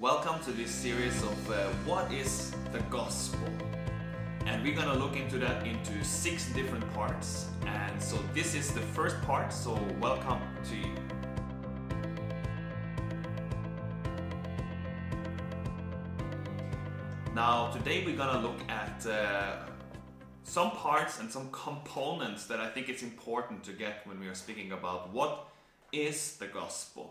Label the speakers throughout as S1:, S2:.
S1: Welcome to this series of what is the gospel? And we're gonna look into that into 6 different parts. And so this is the first part, so welcome to you. Now today we're gonna look at some parts and some components that I think it's important to get when we are speaking about what is the gospel.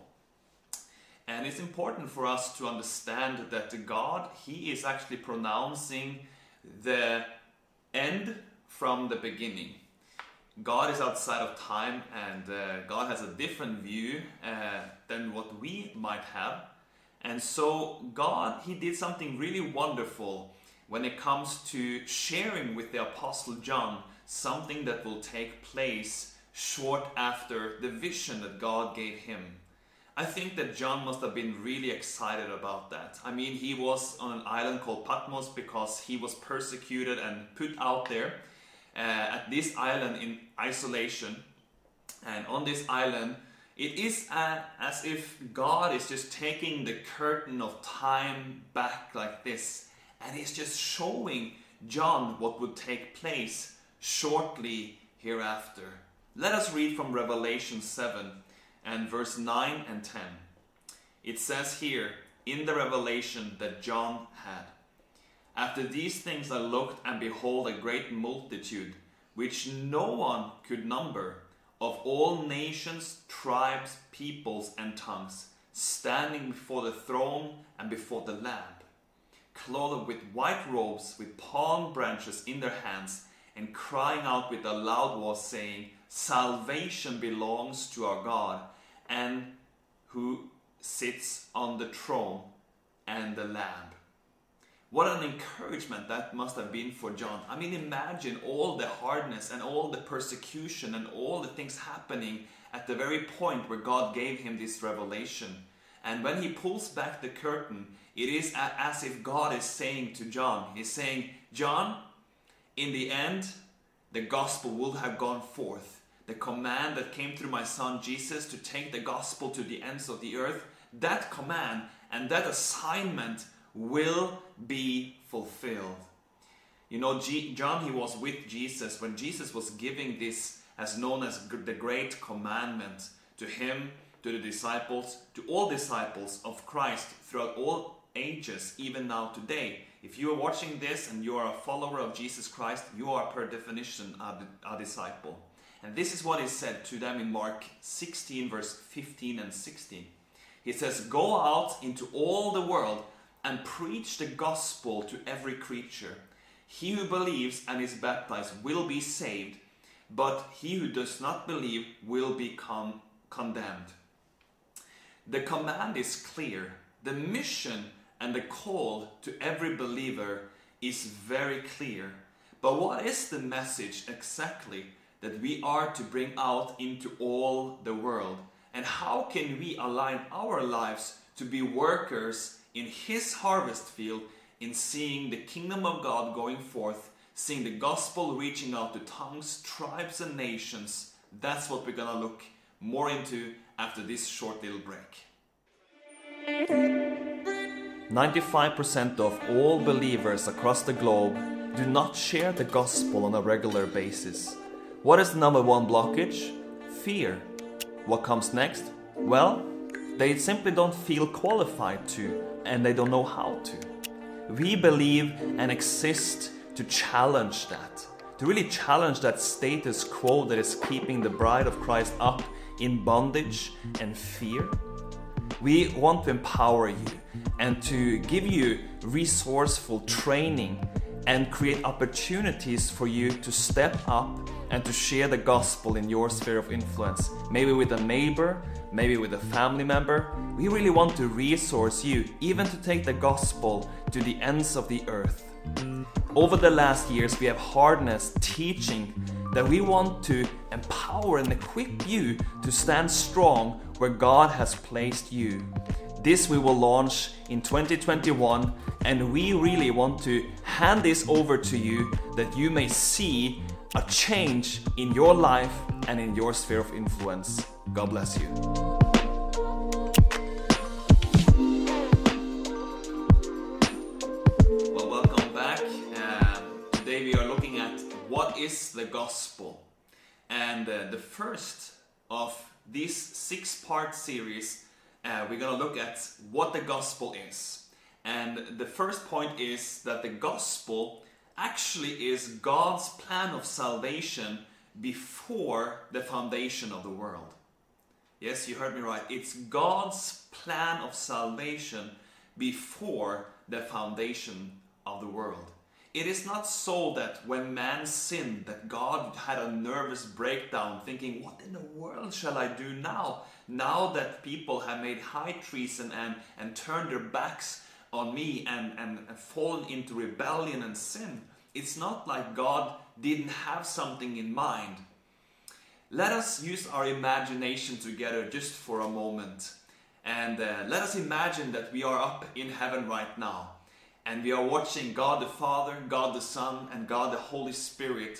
S1: And it's important for us to understand that God, He is actually pronouncing the end from the beginning. God is outside of time, and God has a different view than what we might have. And so God, He did something really wonderful when it comes to sharing with the Apostle John something that will take place short after the vision that God gave him. I think that John must have been really excited about that. I mean, he was on an island called Patmos because he was persecuted and put out there at this island in isolation. And on this island, it is as if God is just taking the curtain of time back like this. And He's just showing John what would take place shortly hereafter. Let us read from Revelation 7. And verse 9 and 10. It says here, in the revelation that John had, after these things I looked, and behold, a great multitude, which no one could number, of all nations, tribes, peoples, and tongues, standing before the throne and before the Lamb, clothed with white robes, with palm branches in their hands, and crying out with a loud voice, saying, salvation belongs to our God, and who sits on the throne and the Lamb. What an encouragement that must have been for John. I mean, imagine all the hardness and all the persecution and all the things happening at the very point where God gave him this revelation. And when he pulls back the curtain, it is as if God is saying to John, He's saying, John, in the end, the gospel will have gone forth. The command that came through my son Jesus to take the gospel to the ends of the earth, that command and that assignment will be fulfilled. You know, John, he was with Jesus when Jesus was giving this as known as the Great Commandment to him, to the disciples, to all disciples of Christ throughout all ages, even now today. If you are watching this and you are a follower of Jesus Christ, you are per definition a disciple. And this is what is said to them in Mark 16 verse 15 and 16. He says, go out into all the world and preach the gospel to every creature. He who believes and is baptized will be saved, but he who does not believe will become condemned. The command is clear. The mission and the call to every believer is very clear. But what is the message exactly that we are to bring out into all the world? And how can we align our lives to be workers in His harvest field, in seeing the kingdom of God going forth, seeing the gospel reaching out to tongues, tribes and nations? That's what we're gonna look more into after this short little break. 95% of all believers across the globe do not share the gospel on a regular basis. What is the number one blockage? Fear. What comes next? Well, they simply don't feel qualified to, and they don't know how to. We believe and exist to challenge that, to really challenge that status quo that is keeping the bride of Christ up in bondage and fear. We want to empower you and to give you resourceful training and create opportunities for you to step up and to share the gospel in your sphere of influence. Maybe with a neighbor, maybe with a family member. We really want to resource you, even to take the gospel to the ends of the earth. Over the last years, we have harnessed teaching that we want to empower and equip you to stand strong where God has placed you. This we will launch in 2021, and we really want to hand this over to you that you may see a change in your life and in your sphere of influence. God bless you. what is the gospel? And the first of this 6-part series, we're going to look at what the gospel is. And the first point is that the gospel actually is God's plan of salvation before the foundation of the world. Yes, you heard me right. It's God's plan of salvation before the foundation of the world. It is not so that when man sinned that God had a nervous breakdown thinking, what in the world shall I do now? Now that people have made high treason and turned their backs on me and fallen into rebellion and sin. It's not like God didn't have something in mind. Let us use our imagination together just for a moment. And let us imagine that we are up in heaven right now. And we are watching God the Father, God the Son, and God the Holy Spirit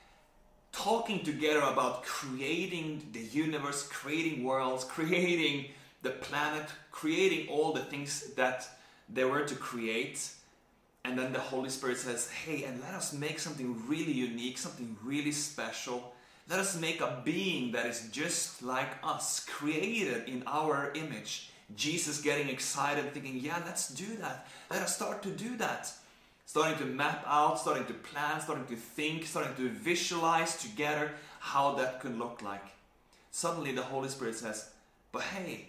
S1: talking together about creating the universe, creating worlds, creating the planet, creating all the things that they were to create. And then the Holy Spirit says, hey, and let us make something really unique, something really special. Let us make a being that is just like us, created in our image. Jesus getting excited, thinking, yeah, let's do that. Let us start to do that. Starting to map out, starting to plan, starting to think, starting to visualize together how that could look like. Suddenly the Holy Spirit says, but hey,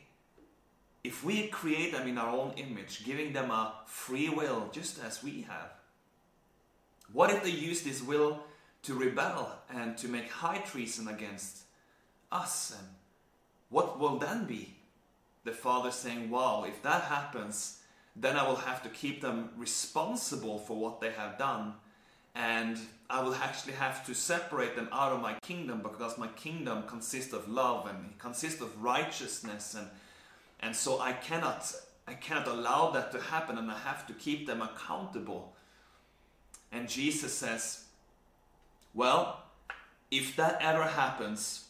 S1: if we create them in our own image, giving them a free will, just as we have, what if they use this will to rebel and to make high treason against us? And what will then be? The Father saying, wow, if that happens, then I will have to keep them responsible for what they have done. And I will actually have to separate them out of my kingdom, because my kingdom consists of love and it consists of righteousness. And so I cannot allow that to happen, and I have to keep them accountable. And Jesus says, well, if that ever happens,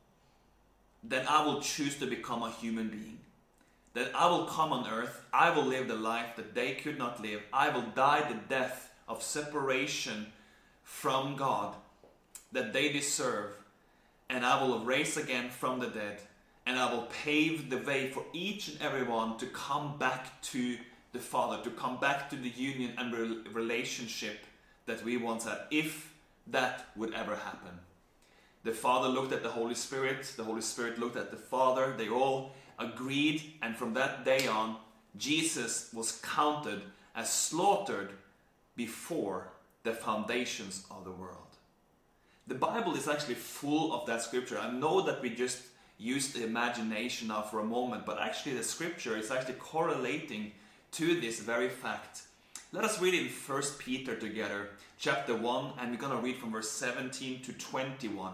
S1: then I will choose to become a human being. That I will come on earth, I will live the life that they could not live. I will die the death of separation from God that they deserve. And I will rise again from the dead. And I will pave the way for each and everyone to come back to the Father, to come back to the union and relationship that we once had, if that would ever happen. The Father looked at the Holy Spirit looked at the Father, they all agreed, and from that day on, Jesus was counted as slaughtered before the foundations of the world. The Bible is actually full of that scripture. I know that we just used the imagination now for a moment, but actually the scripture is actually correlating to this very fact. Let us read in 1 Peter together, chapter 1, and we're going to read from verse 17 to 21.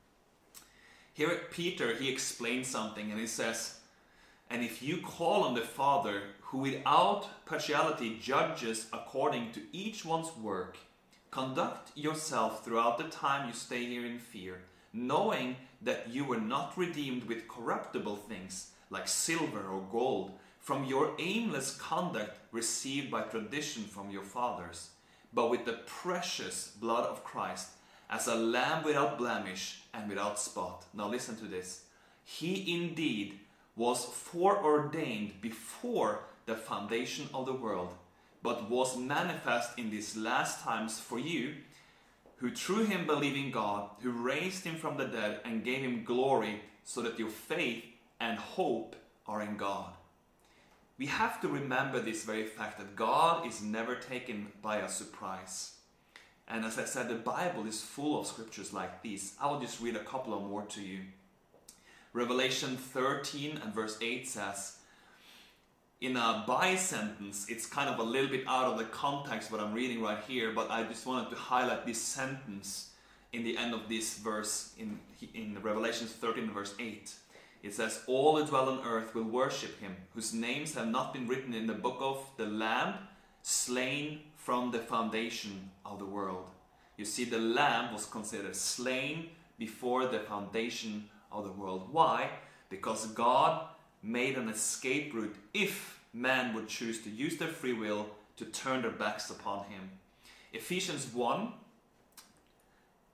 S1: Here Peter, he explains something, and he says, and if you call on the Father, who without partiality judges according to each one's work, conduct yourself throughout the time you stay here in fear, knowing that you were not redeemed with corruptible things like silver or gold from your aimless conduct received by tradition from your fathers, but with the precious blood of Christ, as a lamb without blemish and without spot. Now listen to this. He indeed was foreordained before the foundation of the world, but was manifest in these last times for you, who through him believe in God, who raised him from the dead and gave him glory, so that your faith and hope are in God. We have to remember this very fact that God is never taken by a surprise. And as I said, the Bible is full of scriptures like these. I will just read a couple of more to you. Revelation 13 and verse 8 says, in a by sentence, it's kind of a little bit out of the context what I'm reading right here, but I just wanted to highlight this sentence in the end of this verse in Revelation 13 verse 8. It says, all who dwell on earth will worship him, whose names have not been written in the book of the Lamb, slain from the foundation of the world. You see, the Lamb was considered slain before the foundation of the world. Why? Because God made an escape route if man would choose to use their free will to turn their backs upon him. Ephesians 1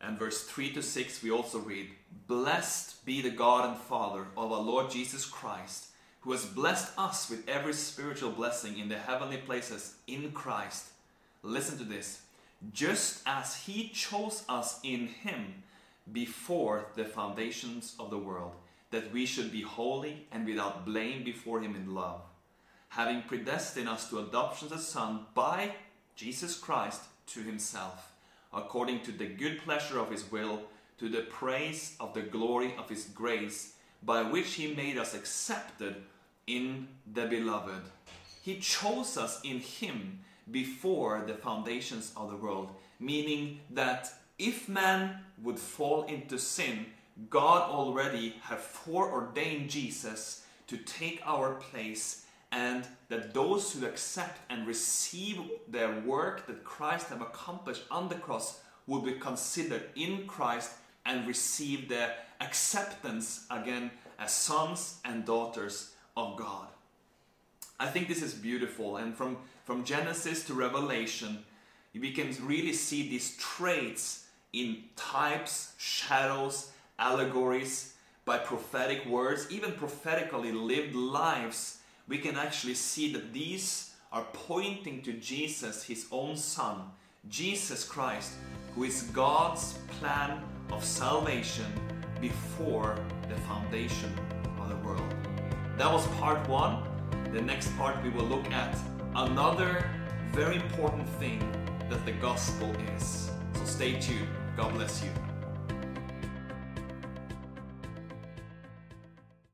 S1: And verse 3 to 6 we also read, "Blessed be the God and Father of our Lord Jesus Christ, who has blessed us with every spiritual blessing in the heavenly places in Christ." Listen to this. "Just as He chose us in Him before the foundations of the world, that we should be holy and without blame before Him in love, having predestined us to adoption as sons by Jesus Christ to Himself, according to the good pleasure of His will, to the praise of the glory of His grace, by which He made us accepted in the Beloved." He chose us in Him before the foundations of the world, meaning that if man would fall into sin, God already had foreordained Jesus to take our place, and that those who accept and receive the work that Christ have accomplished on the cross will be considered in Christ and receive the acceptance again as sons and daughters of God. I think this is beautiful, and from Genesis to Revelation we can really see these traits in types, shadows, allegories, by prophetic words, even prophetically lived lives. We can actually see that these are pointing to Jesus, His own Son, Jesus Christ, who is God's plan of salvation before the foundation of the world. That was part 1. The next part we will look at another very important thing that the gospel is. So stay tuned. God bless you.